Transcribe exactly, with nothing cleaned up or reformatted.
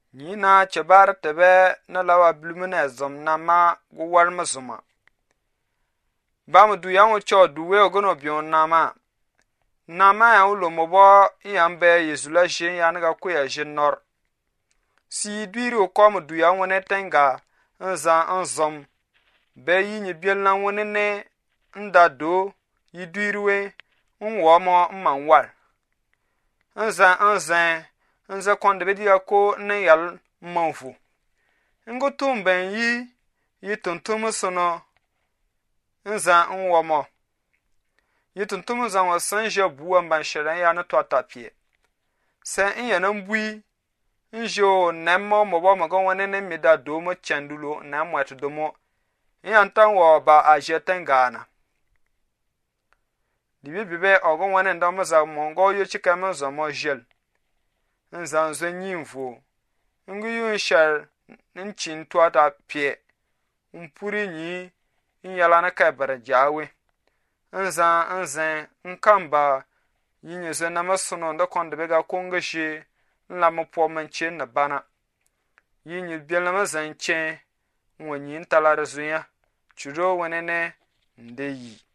Nyi na chebar tebe na lawa blumene zom na ma guwar mazuma. Ba mu du yang cho duwe ogono bion na ma. Na ma ya ulo mobo yan be yezula shen ya nga ku ya shen nor. Si duiri o ko mu du yang wone tenga nza nzom. Be yi ni biel na wone ne nda do yi duiriwe nwo mo mmanwal. Nza nza nza konde be dia ko ne yal manfu. Ngo tumben yi yi tuntum sono nza nwo mo. Yi tuntum zan wa sanje buwa mban shirin ya na to tapie. Se inye nan bui njo nemmo mo bo mo gon wone ne mi da do mo chandulo na mwatu do mo. Inyan tan wo ba a jeten gana. Dibi bibe ogon wone ndo mo za mongo yo chika mo zo mo jel. Nzan zo nyimfo. Ngu yu nshar nchin to ta pie. Mpuri nyi nyala na ka bara jawe. Nzan nzan nkamba yinye zo na masono ndo konde bega kongashi nla mo po manche na bana. Yinye biel na mazan chen nwanyi ntala rezuya churo wenene ndeyi.